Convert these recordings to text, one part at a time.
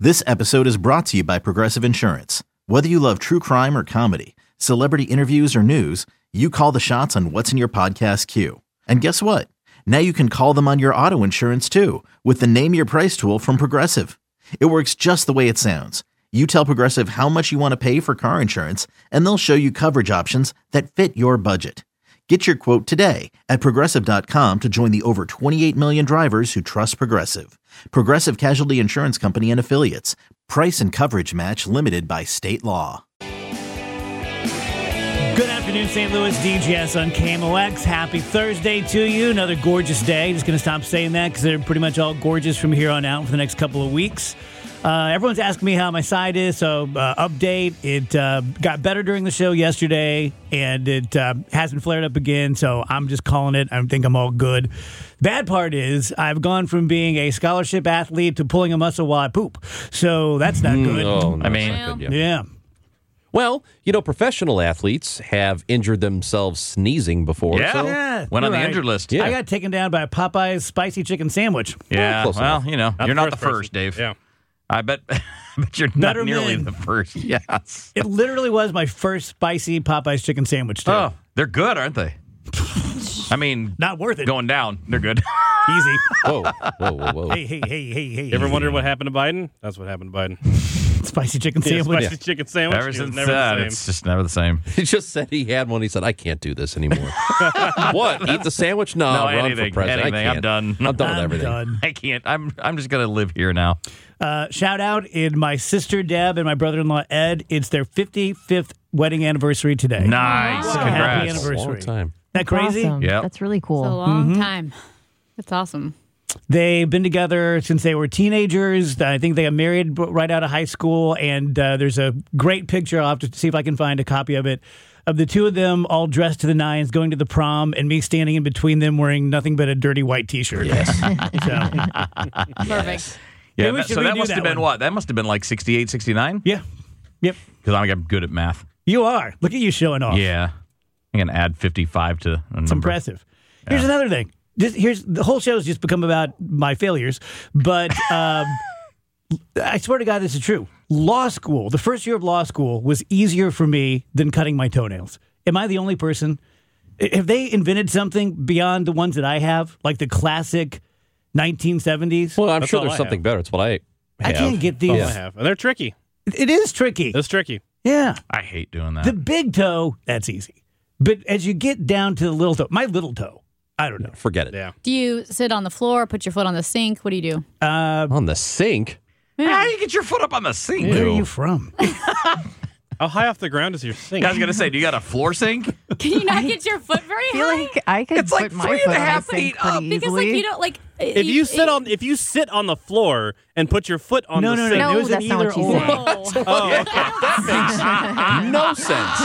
This episode is brought to you by Progressive Insurance. Whether you love true crime or comedy, celebrity interviews or news, you call the shots on what's in your podcast queue. And guess what? Now you can call them on your auto insurance too with the Name Your Price tool from Progressive. It works just the way it sounds. You tell Progressive how much you want to pay for car insurance, and they'll show you coverage options that fit your budget. Get your quote today at Progressive.com to join the over 28 million drivers who trust Progressive. Progressive Casualty Insurance Company and Affiliates. Price and coverage match limited by state law. Good afternoon, St. Louis. DGS on KMOX. Happy Thursday to you. Another gorgeous day. Just going to stop saying that because they're pretty much all gorgeous from here on out for the next couple of weeks. Everyone's asking me how my side is, so update. It got better during the show yesterday, and it hasn't flared up again, so I'm just calling it. I think I'm all good. Bad part is I've gone from being a scholarship athlete to pulling a muscle while I poop, so that's not good. Oh, no, I mean, that's not good, Yeah. Well, professional athletes have injured themselves sneezing before. Yeah. So, Yeah, went on you're the right. injured list. Yeah. I got taken down by a Popeye's spicy chicken sandwich. Yeah. Close Well, enough. you're not the person. first, Dave. Yeah. I bet you're Better not nearly men. the first. Yes. It literally was my first spicy Popeye's chicken sandwich, too. Oh, they're good, aren't they? I mean, Not worth it. going down, they're good. Easy. Whoa. Hey. You ever wondered what happened to Biden? That's what happened to Biden. Spicy chicken Yeah, sandwich. spicy chicken sandwich. Ever It was since never the that, same. it's just never the same. He just said he had one. He said, I can't do this anymore. What? Eat the sandwich? No, No, run anything, for president. anything. I I'm can't. done. I'm done with I'm everything. done. I can't. I'm just gonna live here now. Shout out in my sister Deb and my brother-in-law Ed. It's their 55th wedding anniversary today. Nice. So Congrats. happy anniversary. Long time. Isn't that crazy? Awesome. Yep. That's really cool. It's a long time. That's awesome. They've been together since they were teenagers. I think they got married right out of high school. And there's a great picture. I'll have to see if I can find a copy of it. Of the two of them all dressed to the nines, going to the prom, and me standing in between them wearing nothing but a dirty white T-shirt. Yes. Perfect. Yeah. we that- should so that redo must that have been one. what? That must have been like 68, 69? Yeah. Yep. Because I'm good at math. You are. Look at you showing off. Yeah. I'm gonna add 55 to a number. It's impressive. Here's another thing. Here's the whole show's just become about my failures, but I swear to God, this is true. Law school, the first year of law school, was easier for me than cutting my toenails. Am I the only person? Have they invented something beyond the ones that I have, like the classic 1970s? Well, I'm That's sure all there's I something have. better. It's what I have. I can't get these. I have. And they're tricky. It is tricky. It's tricky. Yeah. I hate doing that. The big toe, that's easy. But as you get down to the little toe, my little toe, I don't know. Forget it. Yeah. Do you sit on the floor, put your foot on the sink? What do you do? On the sink? How do you get your foot up on the sink? Where are you from? How high off the ground is your sink? I was gonna say, do you got a floor sink? Can you not get your foot very I feel high? like I could It's like put my 3.5 foot on the feet sink up. pretty because easily. like you don't like If you sit on the floor and put your foot on No, the no, sink. no. No, It was an that's not what you either said. or. Oh, okay. No sense.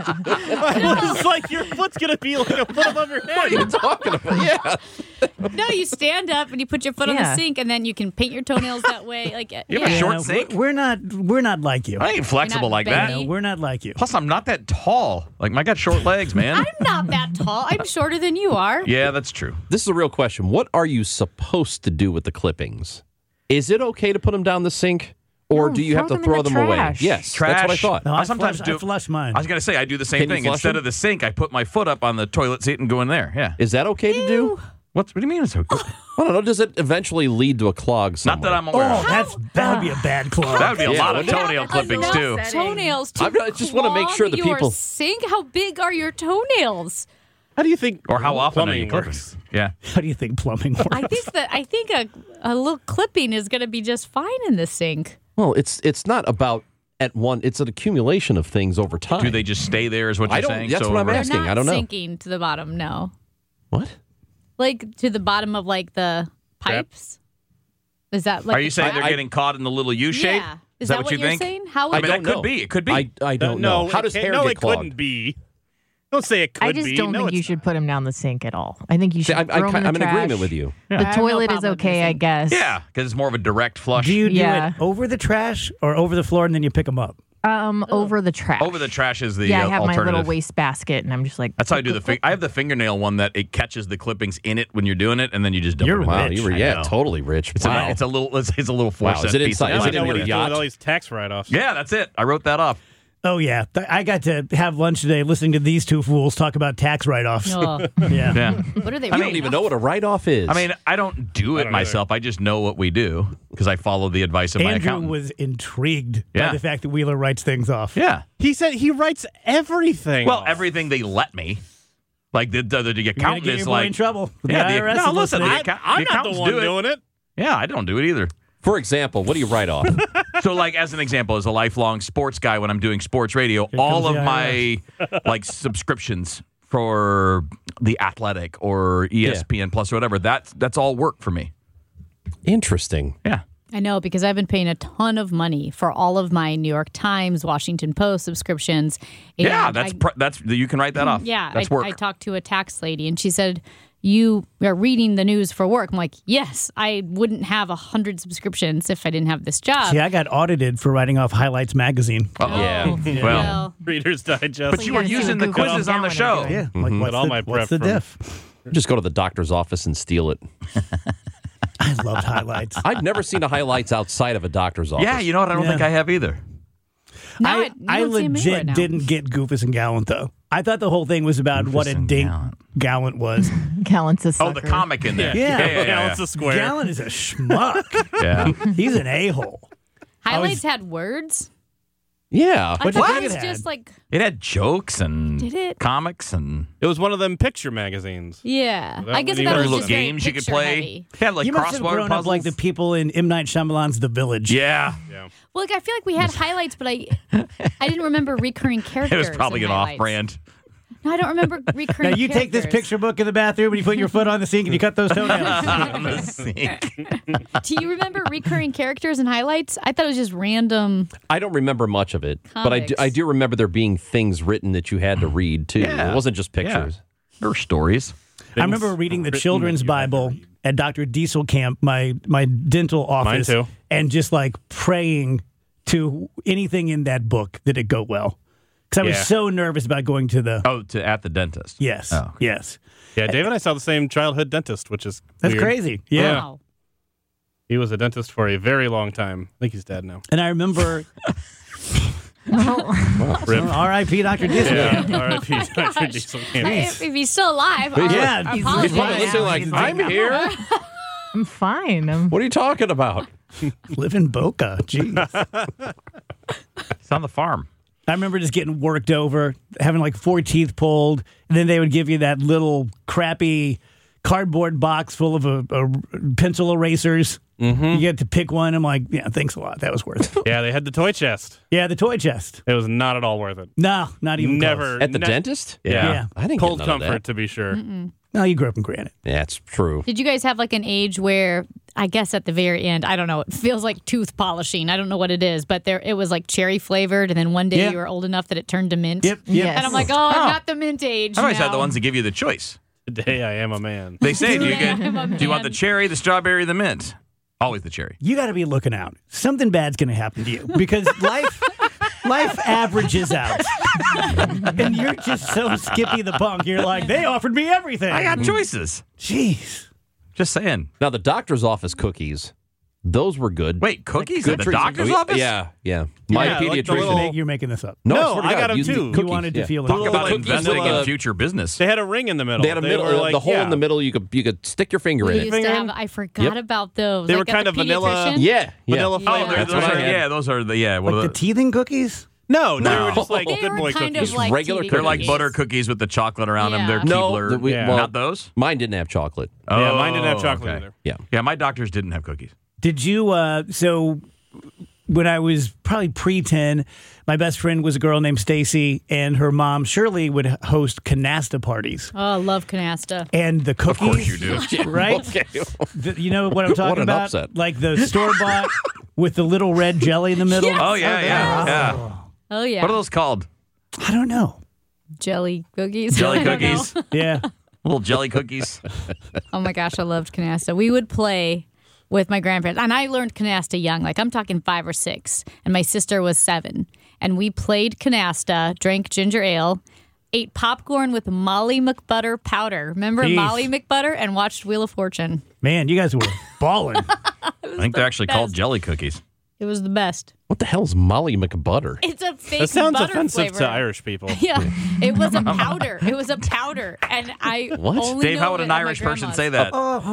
It's like your foot's gonna be like a foot above your What are head. you talking about? Yeah. no, you stand up and you put your foot on the Yeah. sink, and then you can paint your toenails that way. Like You have a yeah. short Yeah, sink? We're not like you. I ain't flexible You're not like that. bendy. No, we're not like you. Plus, I'm not that tall. Like, I got short legs, man. I'm not that tall. I'm shorter than you are. Yeah, that's true. This is a real question. What are you supposed to do with the clippings? Is it okay to put them down the sink? Or No, do you have to throw throw them in them the away? trash. Yes, Trash. that's what I thought. No, I sometimes I do. flush mine. I was gonna say I do the same Can you thing. flush Instead them? of the sink, I put my foot up on the toilet seat and go in there. Yeah. Is that okay to do? What do you mean? It's okay? I don't know. Does it eventually lead to a clog somewhere? Not that I'm aware Oh, of. that would be a bad claw. That would be a Yeah, lot of wouldn't it? toenail clippings too. Toenails. To I just wanna make sure the clog your people- sink. How big are your toenails? How do you think? Or how often are plumbing you clipping? works? Yeah. How do you think plumbing works? I think a little clipping is going to be just fine in the sink. Well, it's not about at one. It's an accumulation of things over time. Do they just stay there? Is what I you're don't- saying? that's what I'm They're asking. not I don't know. sinking to the bottom. No, What? like to the bottom of like the pipes. Is that like? Are you saying they're getting caught in the little U shape? Yeah. Is that that what you you're think? saying? How I would mean, that don't know. could be. It could be. I don't know. How does hair No, get it clogged? couldn't be. Don't say it could I just be. don't No, think you it's should put them down the sink at all. I think you See, should throw them in the I'm in trash. agreement with you. The I have no toilet is problem with okay, the I sink. guess. Yeah, because it's more of a direct flush. Do you do Yeah. it over the trash or over the floor and then you pick them up? Over the trash. Over the trash is the I have my alternative. little waste basket, and I'm just like. That's how I do the. I have the fingernail one that it catches the clippings in it when you're doing it, and then you just dump You're it. Wow, rich. you were I know. totally rich. It's, Wow. it's a little. It's a little 4 Wow, cent is it piece of inside- is it I in know what your he's doing yacht? with all these tax write-offs. Yeah, that's it. I wrote that off. Oh, yeah. I got to have lunch today listening to these two fools talk about tax write-offs. Oh, Yeah. Yeah. what are they? I don't even know what a write-off is. I mean, I don't do it don't myself. I just know what we do because I follow the advice of my Andrew accountant. was intrigued Yeah. by the fact that Wheeler writes things off. Yeah. He said he writes everything. Well, off. everything they let me. Like the You're going to accountant get is your boy like in trouble. Yeah, the the- IRS no, is listen, listening. I'm not the accountants one do it. doing it. Yeah, I don't do it either. for example, what do you write off? So, like as an example, as a lifelong sports guy, when I'm doing sports radio, all comes of the my like subscriptions for the Athletic or ESPN Plus or whatever, that's all work for me. Interesting. Yeah. I know because I've been paying a ton of money for all of my New York Times, Washington Post subscriptions. And Yeah, that's you can write that off. Yeah, that's work. I talked to a tax lady and she said, "You are reading the news for work." I'm like, "Yes, I wouldn't have 100 subscriptions if I didn't have this job." See, I got audited for writing off Highlights magazine. Yeah. Well, Reader's Digest. but you were gotta see using what the Goofy quizzes on the Gowan show. are doing. Yeah. Like, what's all the, my what's prep the from- diff? Just go to the doctor's office and steal it. I loved Highlights. I've never seen a highlights outside of a doctor's office. Yeah, you know what? I don't Yeah. think I have either. Now I you don't see him legit anywhere now. didn't get Goofus and Gallant, though. I thought the whole thing was about what a and dink Gallant. Gallant was. Gallant's a Oh, sucker. the comic in there. Yeah. yeah. It's a square. Gallant is a schmuck. Yeah. He's an a-hole. Highlights had words. Yeah. I What thought did it it was had? just like, It had jokes and Did it? comics and It was one of them picture magazines. yeah. That I guess would I thought be it was little just very games you could picture play. heavy. It had like You must have crossword grown puzzles. up like the people in M. Night Shyamalan's The Village. Yeah. Yeah. Well, like, I feel like we had highlights, but I didn't remember recurring It characters. was probably in an highlights. off-brand. No, I don't remember Now recurring you take this characters. picture book in the bathroom and you put your foot on the sink and you cut those toenails. On the sink. Do you remember recurring characters and highlights? I thought it was just random. I don't remember much of it, but Comics. I do remember there being things written that you had to read too. Yeah. It wasn't just pictures. There were stories. I remember reading the children's Bible at Dr. Diesel Camp, my dental office, too. and just like praying to anything in that book that it go well. Because I was Yeah. so nervous about going to the. Oh, at the dentist. Yes. Oh. Yes. Yeah, Dave and I saw the same childhood dentist, which is That's weird. crazy. Yeah. Wow. He was a dentist for a very long time. I think he's dead now. And I remember Rip. R.I.P. Dr. Diesel. Yeah, R.I.P. Dr. Diesel Camp. If he's still alive, Yeah, I he's apologize. He's probably listening like, I'm here. I'm fine. I'm What are you talking about? Live in Boca. Jeez. It's on the farm. I remember just getting worked over, having like 4 teeth pulled, and then they would give you that little crappy cardboard box full of a pencil erasers. Mm-hmm. You get to pick one. I'm like, yeah, thanks a lot. That was worth it. Yeah, they had the toy chest. Yeah, the toy chest. It was not at all worth it. No, not even Never. At the ne- dentist? Yeah. I didn't Cold get none of comfort, that. to be sure. Close. No, you grew up in Granite. Yeah, it's true. Did you guys have like an age where, I guess at the very end, I don't know, it feels like tooth polishing. I don't know what it is, but it was like cherry flavored, and then one day Yeah. you were old enough that it turned to mint. Yep. Yes. And I'm like, oh, I'm not the mint age. I always now. had the ones that give you the choice. Today I am a man. They say, do you Yeah, I'm a do you want the man. cherry, the strawberry, the mint? Always the cherry. You got to be looking out. Something bad's going to happen to you because life averages out. And you're just so Skippy the Punk. You're like, they offered me everything. I got choices. Jeez. Just saying. Now, the doctor's office cookies, those were good. Wait, cookies Good at the treats. doctor's office? Yeah, yeah. My Yeah, like the pediatrician. little- You're making this up. No, No, swear to I God, got 'em used the too. You cookies, wanted to yeah. feel it. Talk Little, about like, investing vanilla- in future business. They had a ring in the middle. They had a middle, were like, the hole yeah. in the middle. You could stick your finger We in used it. to Finger have, in? I forgot Yep. about those. They Like were at kind the of vanilla- pediatrician? Yeah, yeah. Vanilla Yeah. Oh, flavor. they're- That's what I had. those are the, yeah. What Like are the teething cookies? No, they No. were just like They good were boy kind cookies. of like regular TV They're like cookies. butter cookies with the chocolate around them. They're Yeah. No, Keebler. Yeah. well, Not those? mine didn't have chocolate. Yeah, mine didn't have chocolate okay. either. Yeah. Yeah, my doctors didn't have cookies. Did you, so when I was probably pre-10, my best friend was a girl named Stacy, and her mom, Shirley, would host canasta parties. Oh, I love canasta. And the cookies. Of course you do. Right? Okay. You know what I'm talking What an about? upset. Like the store-bought with the little red jelly in the middle. Oh, yeah. Oh, yeah. What are those called? I don't know. Jelly cookies. Jelly I don't know. cookies? Yeah. Little jelly cookies. Oh my gosh, I loved canasta. We would play with my grandparents, and I learned canasta young. Like I'm talking 5 or 6, and my sister was 7. and we played canasta, drank ginger ale, ate popcorn with Molly McButter powder. Remember Jeez. Molly McButter? And watched Wheel of Fortune. Man, you guys were balling. I think they're actually called jelly cookies. It was the best. What the hell is Molly McButter? It's a fake That sounds butter offensive flavor. to Irish people. Yeah, it was a powder. It was a powder, and I What? only Dave, know how would it an at my Irish person grandma's. say that?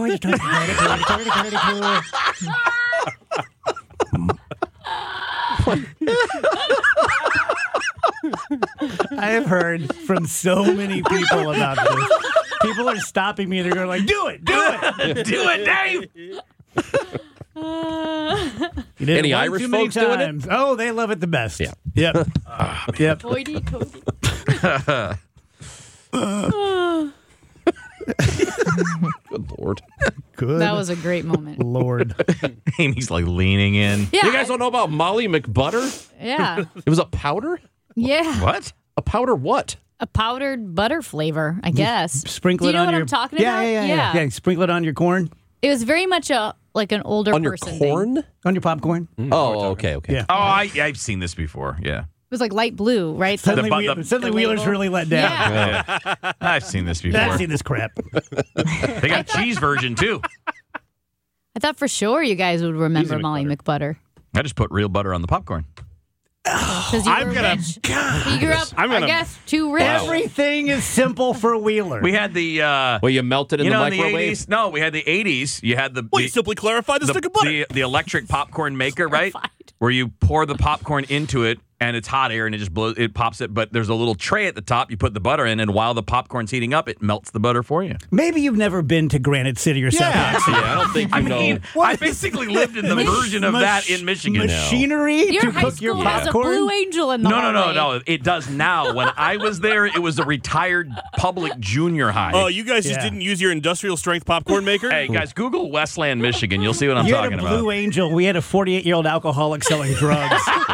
I have heard from so many people about this. People are stopping me and they're going like, do it, do it, Dave. You did Any it one Irish too many folks doing it? times. Oh, they love it the best. Yeah. Yep. Yep. Hoity-toity. Good Lord. Good. That was a great moment. Lord. Amy's like leaning in. Yeah, You guys don't know about Molly McButter? yeah, It was a powder? yeah. What? A powder what? A powdered butter flavor, I guess. Sprinkle Do it you know on what your I'm talking yeah, about? Yeah. Sprinkle it on your corn, It was very much like an older On your person corn? thing. on your popcorn. Oh, okay. Yeah. Oh, I've seen this before. Yeah. It was like light blue, right? Suddenly, the- suddenly the Wheeler's label. really let down. Yeah. I've seen this before. I've seen this crap. They got cheese version too. I thought for sure you guys would remember Easy Molly McButter. I just put real butter on the popcorn. Because you I'm were gonna- rich. You grew up, I'm I gonna- guess, too rich. Everything is simple for Wheeler. We had the Well, you melt it in you the know in the microwave? 80s. No, we had the 80s. You had the Well, you simply clarified the stick of butter. the electric popcorn maker, right? Clarified. Where you pour the popcorn into it and it's hot air and it just blows, it pops it. But there's a little tray at the top. You put the butter in, and while the popcorn's heating up, it melts the butter for you. Maybe you've never been to Granite City or South Africa. Yeah, I don't think you I know. mean, I basically lived in the version of that in Michigan. Machinery Your to high cook your school has a popcorn. Blue Angel in the hallway. No. It does now. When I was there, it was a retired public junior high. Oh, you guys just Yeah. didn't use your industrial strength popcorn maker? Hey, guys, Google Westland, Michigan. You'll see what I'm You had talking a Blue about. Angel. We had a 48-year-old alcoholic selling drugs.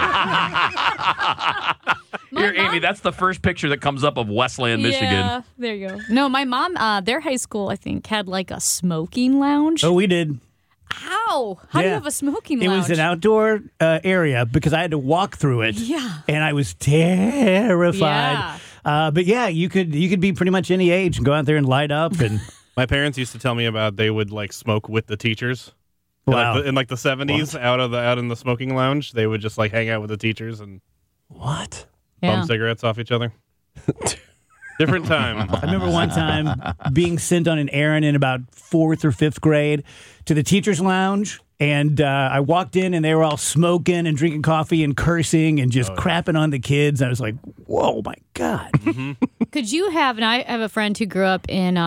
Here, Amy, that's the first picture that comes up of Westland, Michigan. Yeah, there you go. No, my mom, their high school, I think, had like a smoking lounge. Oh, we did. How? How do you Yeah. have a smoking It lounge? was an outdoor area because I had to walk through it. Yeah. And I was terrified. But yeah, you could be pretty much any age and go out there and light up and My parents used to tell me about they would like smoke with the teachers. wow. In like the 70s, out in the smoking lounge, they would just like hang out with the teachers and What? Yeah. bum cigarettes off each other. Different time. I remember one time being sent on an errand in about 4th or 5th grade to the teacher's lounge. And I walked in and they were all smoking and drinking coffee and cursing and just crapping on the kids. I was like, whoa, my God. Could you have, and I have a friend who grew up in,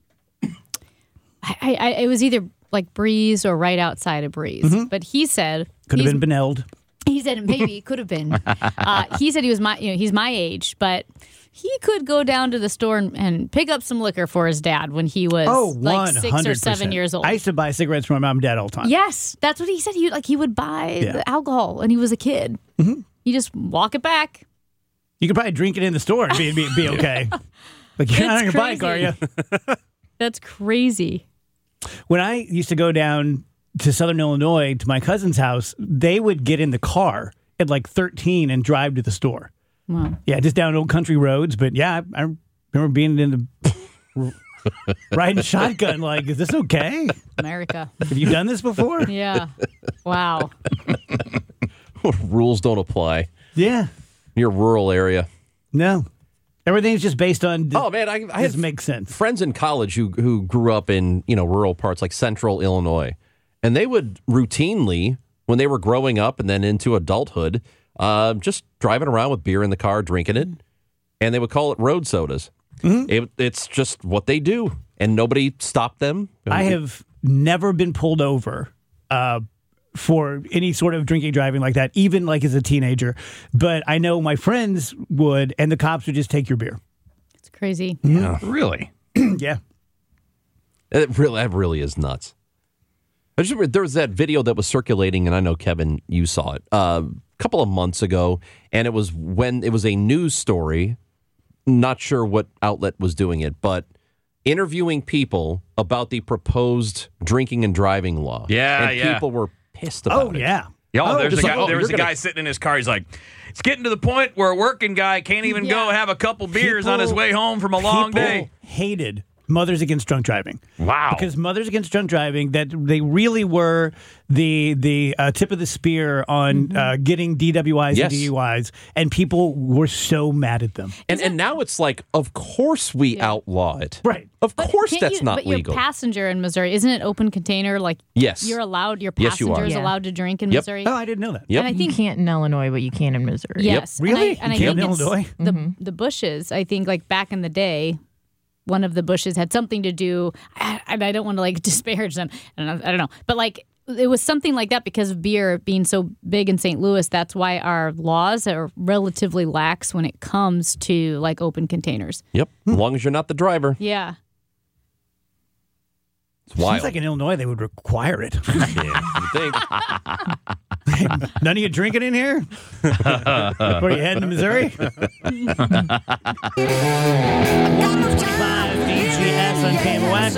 it was either like Breeze or right outside of Breeze. But he said, Could have been Beneld. he said maybe it could have been. He said he was he's my age, but he could go down to the store and pick up some liquor for his dad when he was like 6 or 7 years old. I used to buy cigarettes from my mom and dad all the time. Yes, that's what he said. He would buy Yeah. the alcohol when he was a kid. You just walk it back. You could probably drink it in the store and be okay. Like, you're not on your bike, are you? That's crazy. When I used to go down to Southern Illinois to my cousin's house, they would get in the car at like 13 and drive to the store. Wow. Yeah, just down old country roads. But yeah, I remember being in the riding shotgun. Like, is this okay? America. Have you done this before? Yeah. Wow. Rules don't apply Yeah. in your rural area. No. Everything's just based on. Oh man, I this had makes sense. friends in college who grew up in rural parts like central Illinois, and they would routinely, when they were growing up and then into adulthood, just driving around with beer in the car, drinking it, and they would call it road sodas. It's just what they do, and nobody stopped them. I have never been pulled over for any sort of drinking, driving like that, even like as a teenager. But I know my friends would, and the cops would just take your beer. It's crazy. Really? Yeah. That really is nuts. I just remember there was that video that was circulating, and I know, Kevin, you saw it a couple of months ago, and it was when it was a news story. Not sure what outlet was doing it, but interviewing people about the proposed drinking and driving law. Yeah, and yeah. people were pissed about Oh, it. yeah. There's just a guy. like, there was a you're guy sitting in his car. He's like, it's getting to the point where a working guy can't even go have a couple beers on his way home from a long day. Hated Mothers Against Drunk Driving. Wow. Because Mothers Against Drunk Driving, that they really were the tip of the spear on getting DWIs Yes. and DUIs, and people were so mad at them. And now it's like, of course we outlaw it. Right. Of course Can't that's you- not but legal. your passenger in Missouri, isn't it open container? Like, Yes. you're allowed, your Yes, you are. passenger's Yeah. allowed to drink in Yep. Missouri. Oh, I didn't know that. Yep. And I You think can't in Illinois, but you can in Missouri. yes, Really? And I You can't think in it's Illinois? the Bushes. I think like back in the day, one of the Bushes had something to do. I don't want to like disparage them. I don't know, but like it was something like that because of beer being so big in St. Louis. That's why our laws are relatively lax when it comes to like open containers. Yep. As long as you're not the driver. Yeah. It's wild. Seems like in Illinois they would require it. Yeah, you think. None of you drinking in here? Before you heading to Missouri? 125 DGS on KMOX.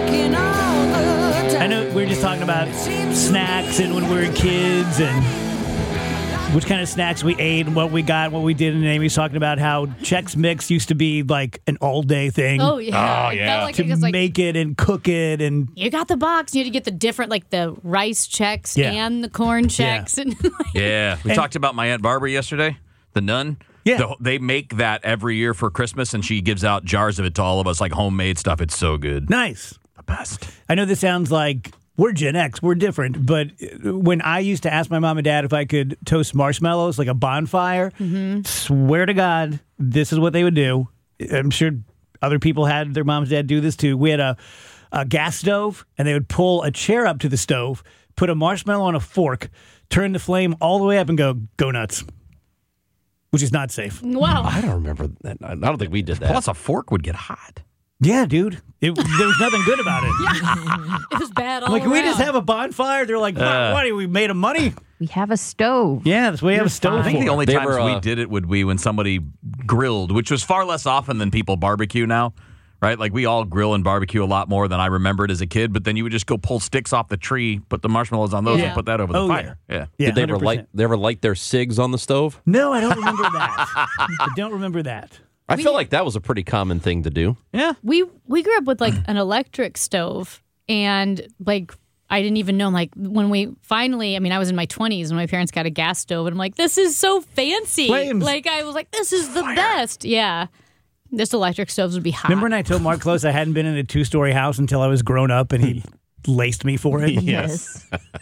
I know we were just talking about snacks and when we were kids and which kind of snacks we ate and what we got, what we did. And Amy's talking about how Chex Mix used to be like an all-day thing. Oh yeah. Oh, It yeah. felt like To it was like make it and cook it and you got the box. You had to get the different, like the rice checks Yeah. and the corn checks. And Yeah. We talked about my Aunt Barbara yesterday, the nun. Yeah. They make that every year for Christmas, and she gives out jars of it to all of us, like homemade stuff. It's so good. nice. The best. I know this sounds like we're Gen X, we're different, but when I used to ask my mom and dad if I could toast marshmallows like a bonfire, swear to God, this is what they would do. I'm sure other people had their moms and dad do this too. We had a gas stove, and they would pull a chair up to the stove, put a marshmallow on a fork, turn the flame all the way up, and go nuts, which is not safe. wow. I don't remember that. I don't think we did that. Plus, a fork would get hot. Yeah, dude. There was nothing good about it. It was bad all Like, can we just around. have a bonfire? They're like, what? We made 'em money? We have a stove. Yeah, that's what we have a stove I think for. the only They times were, we did it would be when somebody grilled, which was far less often than people barbecue now, right? Like we all grill and barbecue a lot more than I remembered as a kid, but then you would just go pull sticks off the tree, put the marshmallows on those, Yeah. and put that over the fire. Yeah. Yeah, Did they ever 100%. light their cigs on the stove? No, I don't remember that. I don't remember that. I feel like that was a pretty common thing to do. Yeah. We grew up with like an electric stove, and like I didn't even know. Like when we finally, I mean, I was in my 20s when my parents got a gas stove, and I'm like, this is so fancy. Flames. Like I was like, this is the best. Yeah, this electric stoves would be hot. Remember when I told Mark Close I hadn't been in a 2-story house until I was grown up, and he laced me for it? Yes.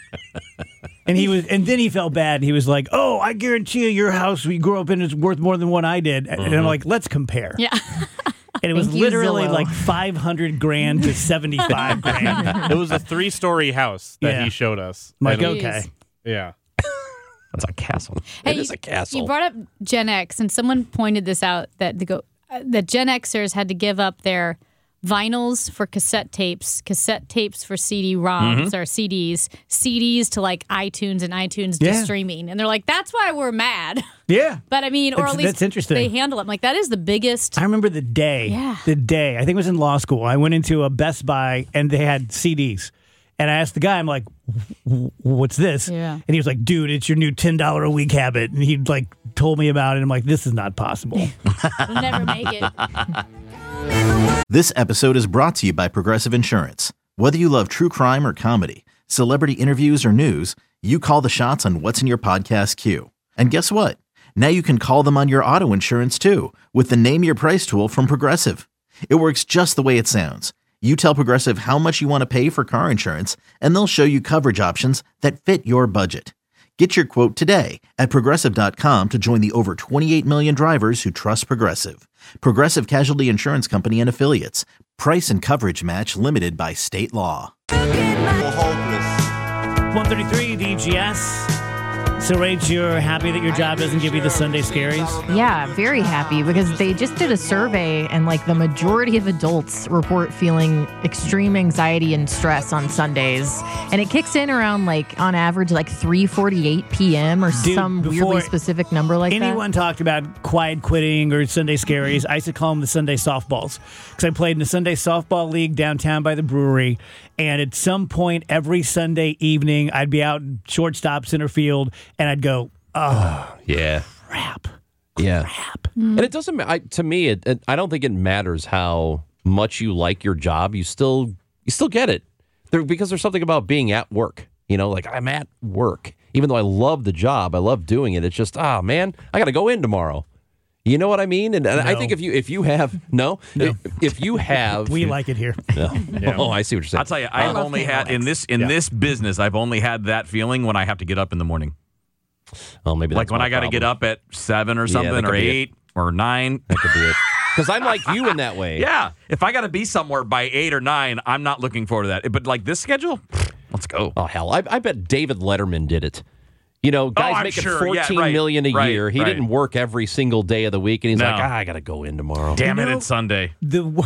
And then he felt bad. He was like, "Oh, I guarantee you, your house we grew up in is worth more than one I did." And I'm like, "Let's compare." Yeah. And it was Thank you, literally Zillow. like $500,000 to $75,000. It was a 3-story house that Yeah. he showed us. I'm like, And- okay. Yeah. That's a castle. It is a castle. You brought up Gen X, and someone pointed this out that that Gen Xers had to give up their vinyls for cassette tapes for CD-ROMs or CDs to like iTunes and iTunes Yeah. to streaming, and they're like, that's why we're mad. Yeah. But I mean, or That's- at least that's interesting. they handle it. I'm like, that is the biggest. I remember the day. Yeah. The day. I think it was in law school. I went into a Best Buy and they had CDs. And I asked the guy, I'm like, what's this? Yeah. And he was like, dude, it's your new $10 a week habit. And he like told me about it. I'm like, this is not possible. We'll never make it. This episode is brought to you by Progressive Insurance. Whether you love true crime or comedy, celebrity interviews or news, you call the shots on what's in your podcast queue. And guess what? Now you can call them on your auto insurance too with the Name Your Price tool from Progressive. It works just the way it sounds. You tell Progressive how much you want to pay for car insurance, and they'll show you coverage options that fit your budget. Get your quote today at Progressive.com to join the over 28 million drivers who trust Progressive. Progressive Casualty Insurance Company and Affiliates. Price and coverage match limited by state law. 133 DGS. So, Rach, you're happy that your job doesn't give you the Sunday scaries? Yeah, very happy because they just did a survey and like the majority of adults report feeling extreme anxiety and stress on Sundays. And it kicks in around like on average like 3:48 p.m. or some weirdly specific number like that. Anyone talked about quiet quitting or Sunday scaries, I used to call them the Sunday softballs because I played in the Sunday softball league downtown by the brewery. And at some point every Sunday evening, I'd be out in shortstop center field and I'd go, oh, Yeah. crap. Yeah. Crap. And it doesn't to me, I don't think it matters how much you like your job. You still get it. Because there's something about being at work. You know, like I'm at work. Even though I love the job, I love doing it. It's just, man, I got to go in tomorrow. You know what I mean? And I think if you have if you have We like it here. no. Oh, I see what you're saying. I'll tell you, I've only had in this business, I've only had that feeling when I have to get up in the morning. Oh, maybe that's Like when I got to get up at 7 or something, or 8 or 9. That could be it. Because I'm like you in that way. Yeah, if I got to be somewhere by 8 or 9, I'm not looking forward to that. But like this schedule, let's go. Oh hell, I bet David Letterman did it. You know, guys I'm making sure. $14 million a year. He right. didn't work every single day of the week, and he's No. like, I got to go in tomorrow. Damn it, know- it's Sunday. You'll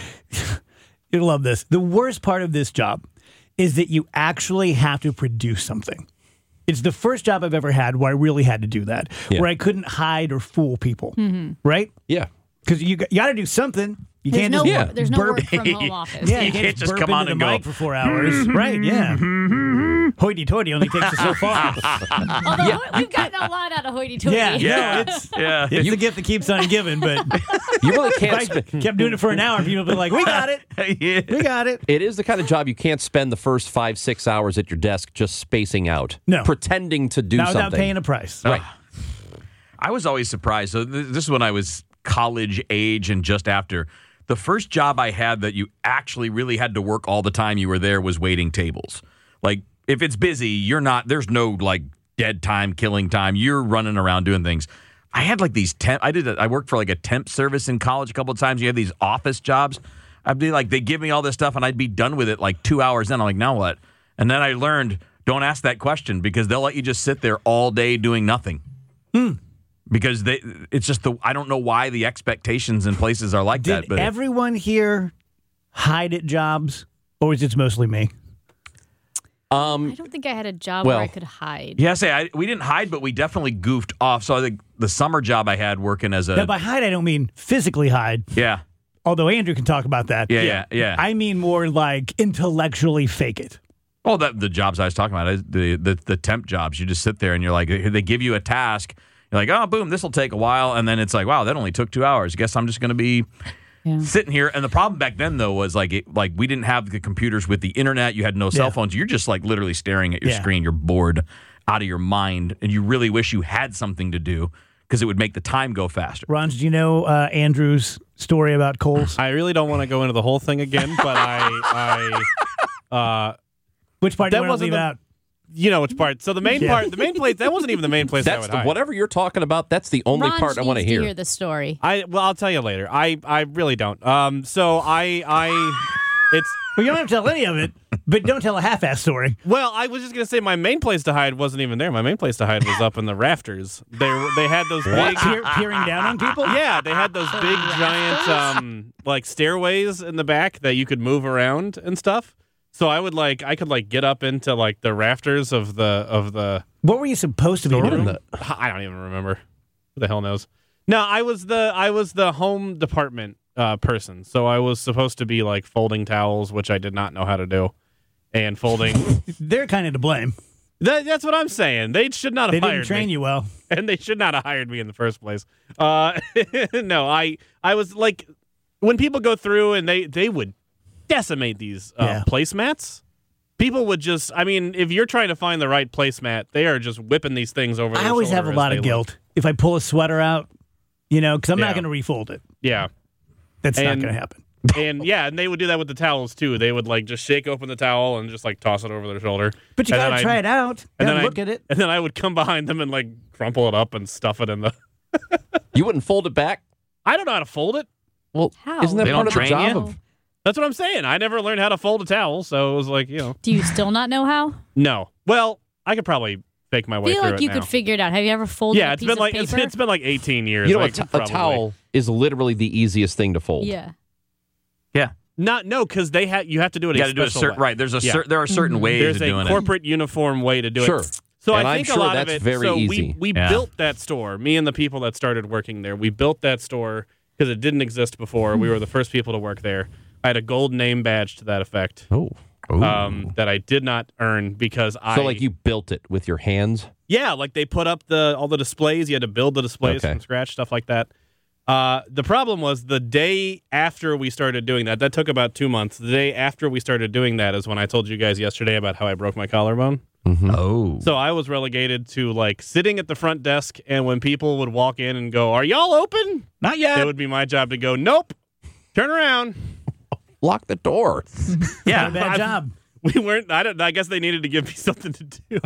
love this. The worst part of this job is that you actually have to produce something. It's the first job I've ever had where I really had to do that, where I couldn't hide or fool people, right? Yeah. Because you got to do something. You There's can't no, just work, there's no burp. work from home office. Yeah, You can't just burp come on into and the go. mic for 4 hours, right? Yeah. Hoity-toity only takes us so far. Although we've gotten a lot out of hoity-toity. Yeah, Yeah. no, it's Yeah. it's the gift that keeps on giving. But You really if can't I spend. kept doing it for an hour, people would be like, "We got it, Yeah. we got it." It is the kind of job you can't spend the first 5-6 hours at your desk just spacing out, No. pretending to do Not something. without paying a price. Right. I was always surprised. So this is when I was college age and just after. The first job I had that you actually really had to work all the time you were there was waiting tables. Like if it's busy, there's no like dead time, killing time. You're running around doing things. I had like these I worked for like a temp service in college a couple of times. You have these office jobs. I'd be like, they give me all this stuff and I'd be done with it like 2 hours in. I'm like, now what? And then I learned, don't ask that question because they'll let you just sit there all day doing nothing. Because it's just I don't know why the expectations in places are like that. Did But everyone here hide at jobs, or is it mostly me? I don't think I had a job Well, where I could hide. yeah, we didn't hide, but we definitely goofed off. So I think the summer job I had working as Now, by hide, I don't mean physically hide, yeah, although Andrew can talk about that. yeah. I mean more like intellectually fake it. Oh, the jobs I was talking about, the temp jobs. You just sit there and you're like, they give you a task. You're like, oh, boom, this will take a while. And then it's like, wow, that only took 2 hours. Guess I'm just going to be sitting here. And the problem back then, though, was like we didn't have the computers with the internet. You had no cell phones. You're just like literally staring at your screen. You're bored out of your mind. And you really wish you had something to do because it would make the time go faster. Ron, do you know Andrew's story about Kohl's? I really don't want to go into the whole thing again, but Which part do that you want to wasn't leave the- out? you know which part. So the main place, that wasn't even the main place I That's would hide. whatever you're talking about. That's the only Ron part I want to needs hear. the story. I'll tell you later. I really don't. So it's Well, you don't have to tell any of it, but don't tell a half-ass story. well, I was just gonna say my main place to hide wasn't even there. My main place to hide was up in the rafters. They had those big. Peering down on people? Yeah, they had those big giant like stairways in the back that you could move around and stuff. So I could get up into like the rafters of the What were you supposed to be doing? I don't even remember. Who the hell knows? No, I was the home department person. So I was supposed to be like folding towels, which I did not know how to do, and folding. They're kind of to blame. That's what I'm saying. They should not They have hired didn't train me. you well. And they should not have hired me in the first place. No, I was like, when people go through and they would decimate these placemats. People would just, I mean, if you're trying to find the right placemat, they are just whipping these things over. I always have a lot of guilt if I pull a sweater out, because I'm not Yeah. going to refold it. Yeah. That's not And- going to happen. And they would do that with the towels too. They would like just shake open the towel and just like toss it over their shoulder. But you And got then to try it out. and Gotta then look at it. And then I would come behind them and like crumple it up and stuff it in the. You wouldn't fold it back? I don't know how to fold it. Well, How? isn't that They part don't of the train job you? of? That's what I'm saying. I never learned how to fold a towel, so it was like, Do you still not know how? no. Well, I could probably fake my I way feel through like it you now. could figure it out. Have you ever folded Yeah, a it's piece been like of paper? it's been like 18 years. You know, I a could probably- towel is literally the easiest thing to fold. Yeah. Yeah. No, because you have to do it. You a got to do a special certain way. right. There are certain ways There's of a doing corporate uniform way to do Sure. it. So And I I'm think sure a lot that's of it. very so easy. we Yeah. built that store. Me and the people that started working there. We built that store because it didn't exist before. We were the first people to work there. I had a gold name badge to that effect. Oh. That I did not earn because I. So, like, you built it with your hands? Yeah, like they put up all the displays. You had to build the displays Okay. from scratch, stuff like that. The problem was the day after we started doing that. That took about 2 months. The day after we started doing that is when I told you guys yesterday about how I broke my collarbone. Oh. So I was relegated to like sitting at the front desk, and when people would walk in and go, "Are y'all open?" Not yet. It would be my job to go, "Nope, turn around." Lock the door. Yeah. Not a bad job. We weren't. I guess they needed to give me something to do.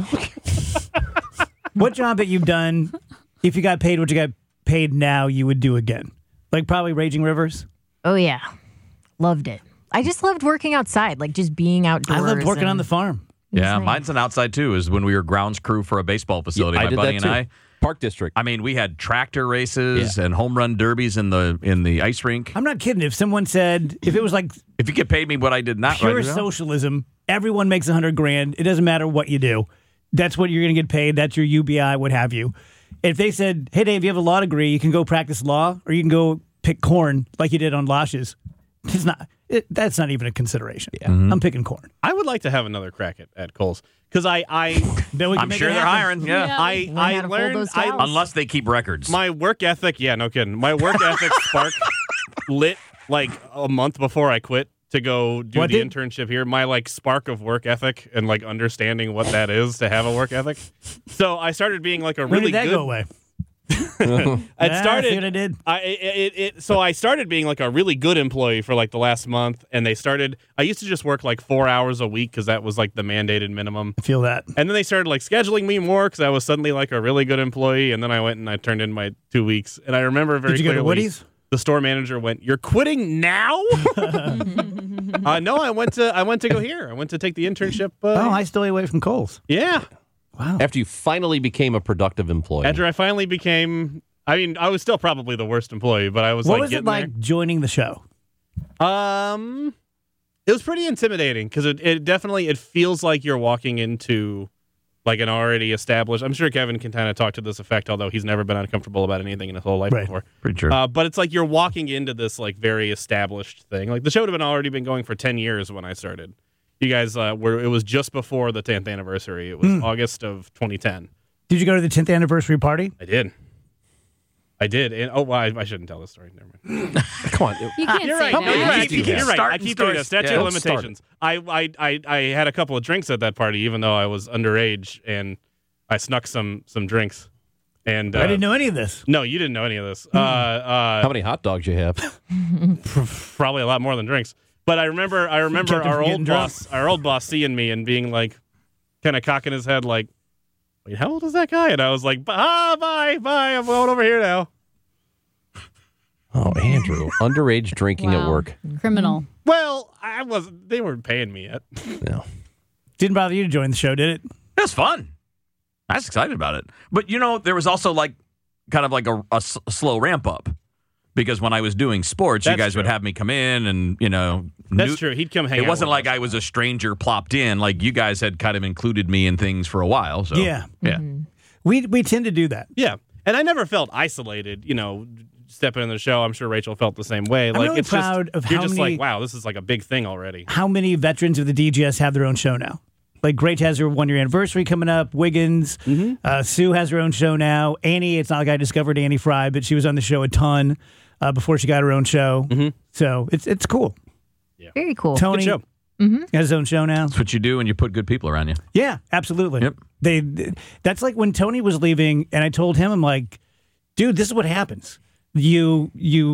What job that you've done, if you got paid what you got paid now, you would do again? Like probably Raging Rivers? Oh, yeah. Loved it. I just loved working outside, like just being outdoors. I loved working and on the farm. it was Yeah, nice. mine's an outside too. Is when we were grounds crew for a baseball facility. I My did buddy that and too. I. Park District. I mean, we had tractor races and home run derbies in the ice rink. I'm not kidding. If someone said, if it was like If you get paid me what I did not pure write it down. socialism, everyone makes $100,000. It doesn't matter what you do. That's what you're going to get paid. That's your UBI, what have you. If they said, hey, Dave, you have a law degree, you can go practice law, or you can go pick corn like you did on Lashes. It's not. That's not even a consideration. Yeah. I'm picking corn. I would like to have another crack at Kohl's because Then we can I'm make sure it they're happen. hiring. Yeah. Yeah. I Learn how to fold learned those towels. Unless they keep records. my work ethic. Yeah, no kidding. My work ethic spark lit like a month before I quit to go do What the did- internship here. My like spark of work ethic and like understanding what that is to have a work ethic. So I started being like a When really did that good. go away? It Ah, started. see what I did? So I started being like a really good employee for like the last month, and they started. I used to just work like 4 hours a week because that was like the mandated minimum. I feel that. And then they started like scheduling me more because I was suddenly like a really good employee. And then I went and I turned in my 2 weeks. And I remember very Did you go to clearly. Woody's? The store manager went, "You're quitting now?" No, I went to go here. I went to take the internship. I stole you away from Kohl's. Yeah. Wow. After you finally became a productive employee. After I finally became. I mean, I was still probably the worst employee, but I was What like was getting it like joining the show? there. It was pretty intimidating because it definitely feels like you're walking into like an already established. I'm sure Kevin can kind of talk to this effect, although he's never been uncomfortable about anything in his whole life Right. before. Pretty true. But it's like you're walking into this like very established thing. Like the show had already been going for 10 years when I started. You guys were. It was just before the 10th anniversary. It was August of 2010. Did you go to the 10th anniversary party? I did. And I shouldn't tell this story. Never mind. Come on. You can't You're say right. that. No, you're right. I keep, Yeah. you're right. I Starting keep doing that. stories. Statute Yeah, of let's start limitations. I had a couple of drinks at that party, even though I was underage, and I snuck some drinks. And I didn't know any of this. No, you didn't know any of this. How many hot dogs you have? Probably a lot more than drinks. But I remember Kept him our from getting old boss seeing me and being like, kind of cocking his head, like, "Wait, how old is that guy?" And I was like, bye, I'm going over here now. Oh, Andrew. Underage drinking at Wow. work. Criminal. Well, they weren't paying me yet. No. Didn't bother you to join the show, did it? It was fun. I was excited about it. But, there was also like kind of like a slow ramp up because when I was doing sports, you That's guys would true. have me come in and, That's true. He'd come hang out. It wasn't with like us. I was a stranger plopped in. Like you guys had kind of included me in things for a while. So Yeah. Yeah. We tend to do that. Yeah. And I never felt isolated, stepping in the show. I'm sure Rachel felt the same way. Like really it's proud just, of you're how just many- like, wow, this is like a big thing already. How many veterans of the DGS have their own show now? Like Great has her 1 year anniversary coming up. Wiggins, Sue has her own show now. Annie, it's not like I discovered Annie Fry, but she was on the show a ton before she got her own show. So it's cool. Very cool. Tony Good show. has his own show now. That's what you do when you put good people around you. Yeah, absolutely. Yep. That's like when Tony was leaving, and I told him, I'm like, dude, this is what happens. You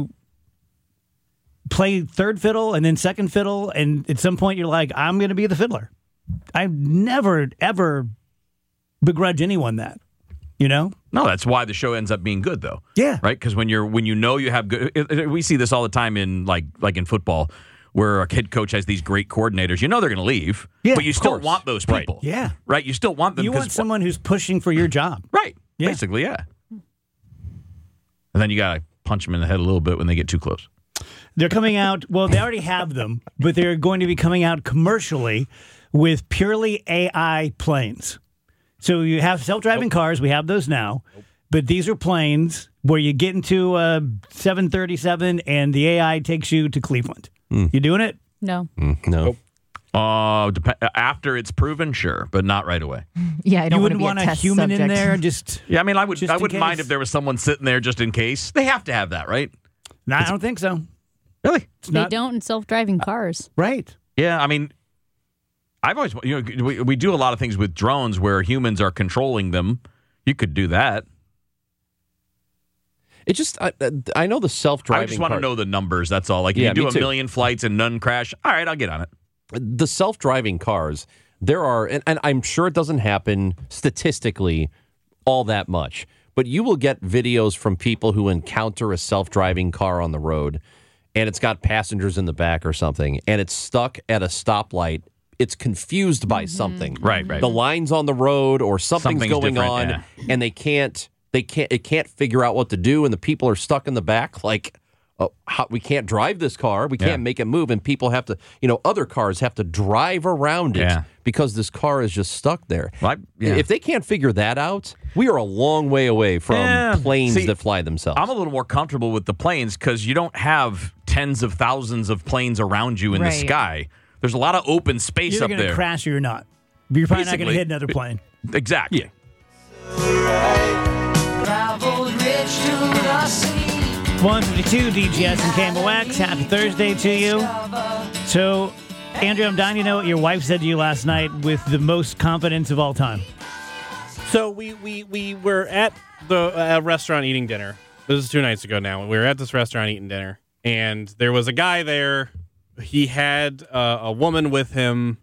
play third fiddle and then second fiddle, and at some point you're like, I'm going to be the fiddler. I never ever begrudge anyone that. No, that's why the show ends up being good, though. Yeah. Right? Because when you know you have good, we see this all the time in like in football. where a head coach has these great coordinators. You know they're going to leave, Yeah, but you of still course. want those Right. people. Yeah. Right? You still want them. You want someone who's pushing for your job. Right. Yeah. Basically, yeah. And then you got to punch them in the head a little bit when they get too close. They're coming out, well, they already have them, but they're going to be coming out commercially with purely AI planes. So you have self-driving cars. We have those now. But these are planes where you get into a 737 and the AI takes you to Cleveland. You doing it? No. No. After it's proven, sure, but not right away. Yeah, I don't You want to wouldn't be want a a test human subject. in there? Just Yeah, I mean, I Just in wouldn't mind case. if there was someone sitting there just in case. They have to have that, right? No, I don't think so. Really? It's They not don't in self-driving cars. right. Yeah, I mean, I've always, we do a lot of things with drones where humans are controlling them. You could do that. It just, I know the self-driving I just want to car- know the numbers. That's all. Like, if Yeah, you do me a too. million flights and none crash, all right, I'll get on it. The self-driving cars, there are, and I'm sure it doesn't happen statistically all that much, but you will get videos from people who encounter a self-driving car on the road, and it's got passengers in the back or something, and it's stuck at a stoplight. It's confused by something. Right. The line's on the road or something's going different, on, yeah. and it can't figure out what to do, and the people are stuck in the back like, we can't drive this car. We can't make it move. And people have to, other cars have to drive around it Yeah. because this car is just stuck there. Well, yeah. If they can't figure that out, we are a long way away from Yeah. planes See, that fly themselves. I'm a little more comfortable with the planes because you don't have tens of thousands of planes around you in the Right. sky. There's a lot of open space You're up going to there. crash or you're not. You're probably not going to Basically, hit another plane. Exactly. Yeah. 152 DGS and KMOX. Happy Thursday to you. So, Andrew, I'm dying to know what your wife said to you last night with the most confidence of all time. So we were at the restaurant eating dinner. This is 2 nights ago now. We were at this restaurant eating dinner, and there was a guy there. He had a woman with him.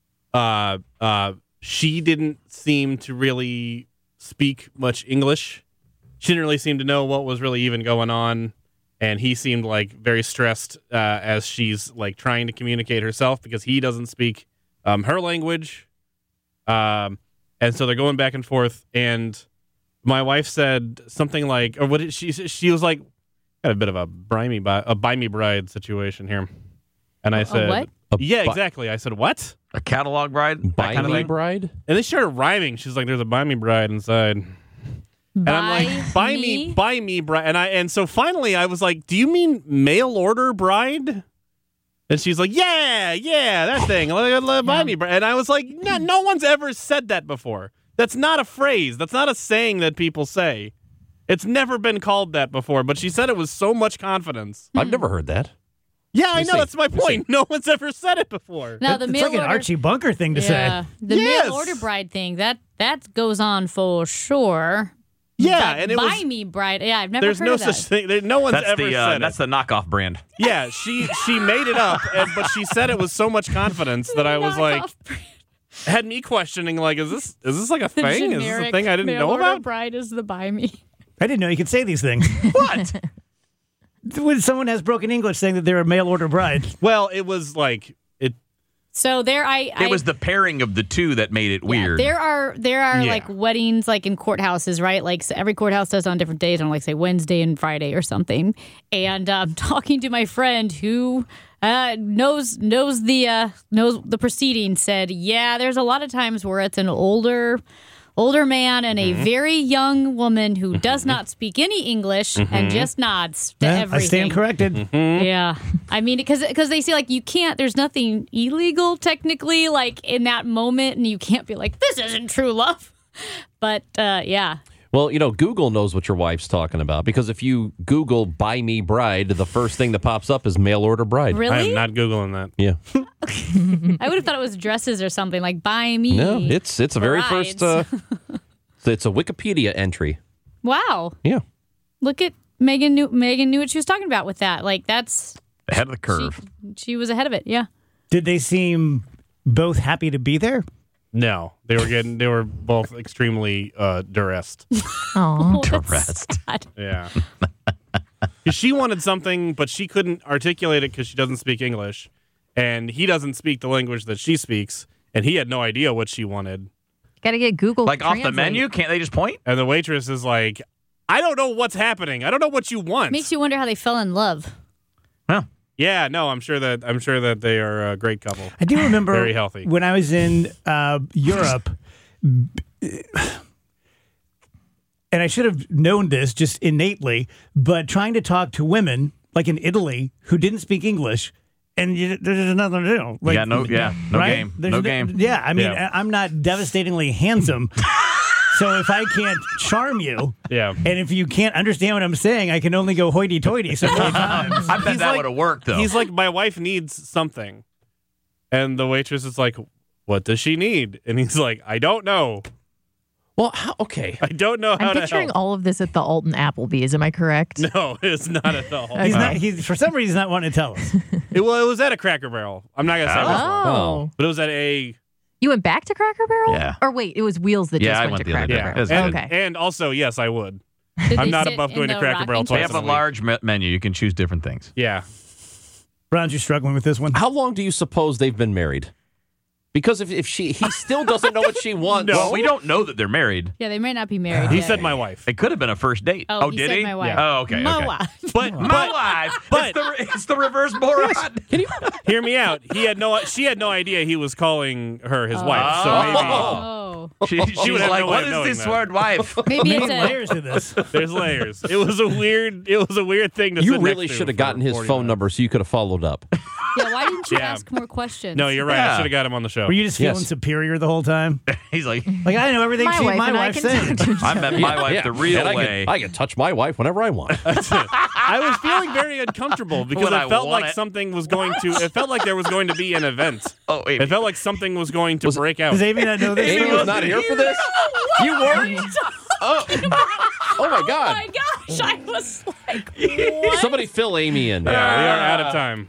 She didn't seem to really speak much English. She didn't really seem to know what was really even going on, and he seemed like very stressed as she's like trying to communicate herself because he doesn't speak her language. And so they're going back and forth, and my wife said something like, or what did she was like, got a bit of a buy me bride situation here. And I said, what? Yeah, exactly. I said, what? A catalog bride? That Buy kind of me thing? bride? And they started rhyming. She's like, there's a buy me bride inside. And I'm like, buy me bride. And so finally I was like, do you mean mail order bride? And she's like, yeah, that thing. Buy me bride. And I was like, no one's ever said that before. That's not a phrase. That's not a saying that people say. It's never been called that before. But she said it with so much confidence. I've never heard that. Yeah, I You know. see. That's my You point. No one's ever said it before. Now the It's mail like an order, Archie Bunker thing to yeah, say. the Yes. mail order bride thing that goes on for sure. Yeah, But and it buy was. me bride. Yeah, I've never There's heard no of that. such thing. No one's That's ever said that's it. the knockoff brand. Yeah, she made it up, but she said it with so much confidence that I was like, had me questioning, like, is this like a thing? Is this a thing I didn't know about? Bride is the buy me. I didn't know you could say these things. What? When someone has broken English saying that they're a mail order bride. Well, it was like it. So there, It was the pairing of the two that made it weird. There are Yeah. like weddings like in courthouses, right? Like so every courthouse does on different days, on like say Wednesday and Friday or something. And talking to my friend who knows the proceedings, said, yeah, there's a lot of times where it's an older man and a very young woman who does not speak any English and just nods to Yeah, everything. I stand corrected. Yeah. I mean, because they say, like, you can't, there's nothing illegal technically, like, in that moment, and you can't be like, this isn't true love. But, yeah. Well, Google knows what your wife's talking about because if you Google buy me bride, the first thing that pops up is mail order bride. Really? I'm not Googling that. Yeah. I would have thought it was dresses or something, like, buy me. No, it's a very brides. first, it's a Wikipedia entry. Wow. Yeah. Look at Megan knew what she was talking about with that. Like, that's, Ahead of the curve. she was ahead of it. Yeah. Did they seem both happy to be there? No, they were both extremely duressed. Oh, That's sad. Yeah. 'Cause she wanted something, but she couldn't articulate it because she doesn't speak English. and he doesn't speak the language that she speaks, and he had no idea what she wanted. Got to get Google Like off the Translate. menu? Can't they just point? And the waitress is like, I don't know what's happening. I don't know what you want. Makes you wonder how they fell in love. Well, Yeah, no, I'm sure that they are a great couple. I do remember Very healthy. when I was in Europe, and I should have known this just innately, but trying to talk to women, like in Italy, who didn't speak English, and there's nothing to do. Like, no right? game. There's No game. Yeah, I mean, Yeah. I'm not devastatingly handsome. So if I can't charm you, Yeah. and if you can't understand what I'm saying, I can only go hoity-toity so many times. I bet He's that like- would have worked, though. He's like, my wife needs something. And the waitress is like, what does she need? And he's like, I don't know. Well, okay. I don't know how I'm to picturing help. all of this at the Alton Applebee's. Am I correct? No, it's not at all. He's not. He's for some reason he's not wanting to tell us. It was at a Cracker Barrel. I'm not gonna say which one, Oh. but it was at a You went back to Cracker Barrel? Yeah. Or wait, it was Wheels that Yeah, just I went went to the other Cracker day. yeah. Barrel. That's good. Okay. And also, yes, I would. Did I'm they not sit above in going to the Cracker Barrel rocking twice They a have a week. large menu. You can choose different things. Yeah. Ron, you struggling with this one? How long do you suppose they've been married? Because if he still doesn't know what she wants. Well, we don't know that they're married. Yeah, they might not be married. He yet. said my wife. It could have been a first date. Oh, he did said he? my wife. Yeah. Oh, okay. My okay. wife. But My wife. but- It's the reverse moron. Can you? hear me out. She had no idea he was calling her his wife. So maybe Oh. She's would have like, no way what of is knowing this that. word, wife? Maybe Many it's a layers to this. there's layers. It was a weird thing to You sit really next to should have for gotten his 40 phone minutes. number so you could have followed up. yeah. Why didn't you Yeah. ask more questions? No, you're right. Yeah. I should have got him on the show. Were you just feeling Yes. superior the whole time? He's like, Like I know everything My wife my and I wife's can saying. talk to each I other. met my wife the real And way. I can touch my wife whenever I want. I was feeling very uncomfortable because When I it felt want like it. something was going to. It felt like there was going to be an event. Oh, wait. It felt like something was going to break out. Does Amy not know this? Amy was not here for this? You weren't? Oh my Oh God. my gosh! I was like, what? Somebody fill Amy in. Yeah, we are out of time.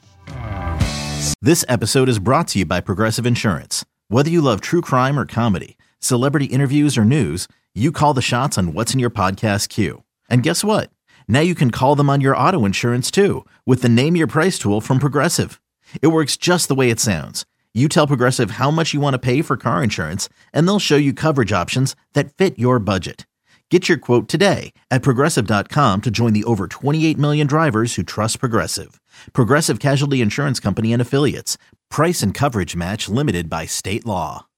This episode is brought to you by Progressive Insurance. Whether you love true crime or comedy, celebrity interviews or news, you call the shots on what's in your podcast queue. And guess what? Now you can call them on your auto insurance too with the Name Your Price tool from Progressive. It works just the way it sounds. You tell Progressive how much you want to pay for car insurance, and they'll show you coverage options that fit your budget. Get your quote today at Progressive.com to join the over 28 million drivers who trust Progressive. Progressive Casualty Insurance Company and Affiliates. Price and coverage match limited by state law.